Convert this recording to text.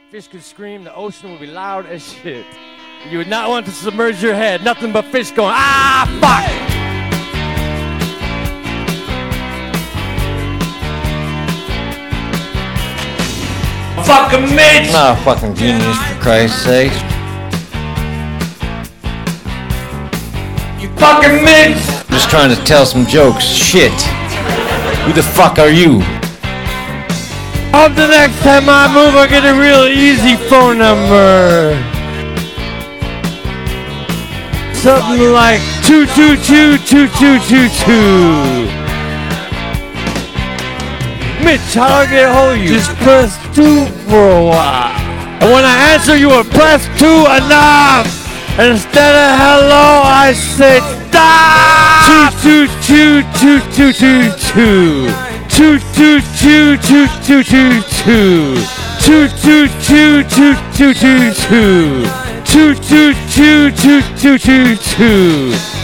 fish could scream, the ocean would be loud as shit. You would not want to submerge your head. Nothing but fish going, ah, fuck! Fucking Mitch! Not a fucking genius, for Christ's sake. You fucking Mitch! I'm just trying to tell some jokes. Shit. Who the fuck are you? Hope the next time I move, I get a real easy phone number. Something like 222-2222. Mitch, how do I get a hold of you? Just press 2 for a while. And when I answer, you will press 2 enough. And instead of hello, I say stop. 222-2222. 222-2222. 222-2222. 222-2222.